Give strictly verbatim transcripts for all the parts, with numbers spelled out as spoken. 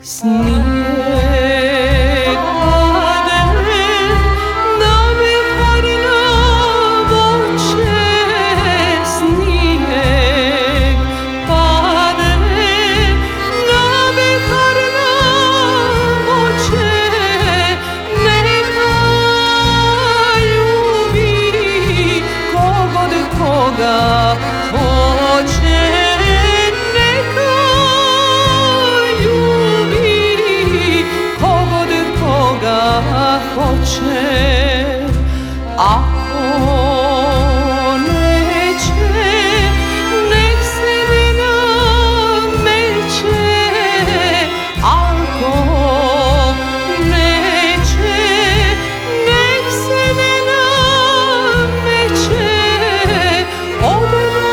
Snijeg pade da mi farina voće, snijeg pade da mi farina voće, neka ljubi kogod koga hoće. Hoće, ako neće, nek se ne nameće, ako neće, nek se ne nameće, od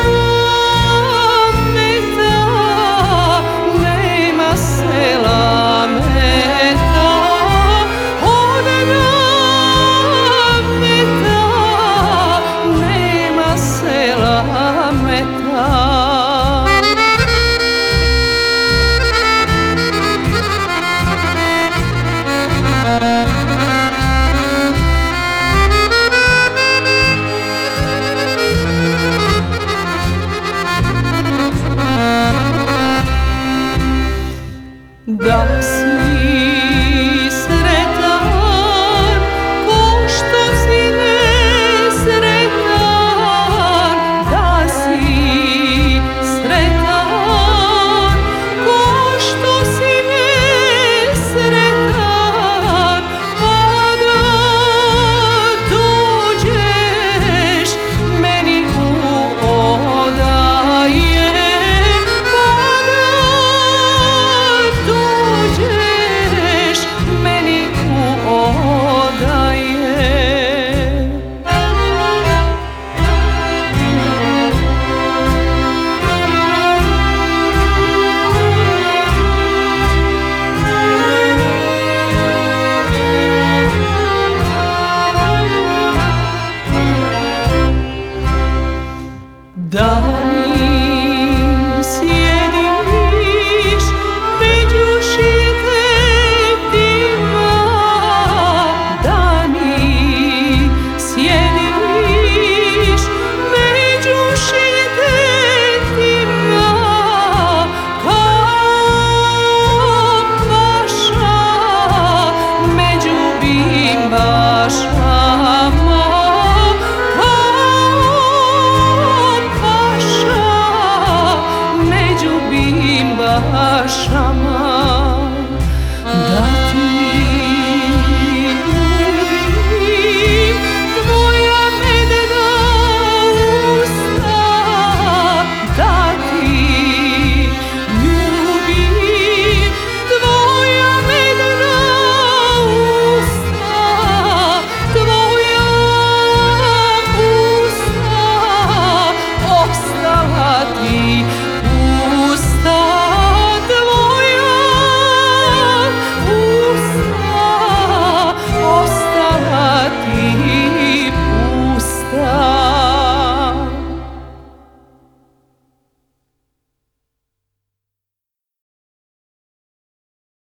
nameta nema sela meta. Da si sretan ko što si nesretan, da si sretan ko što si nesretan, pa da dođeš meni u odaje. Dani sjediš među šitetima, dani sjediš među šitetima, kao paša među bimbašama. Bimbašama.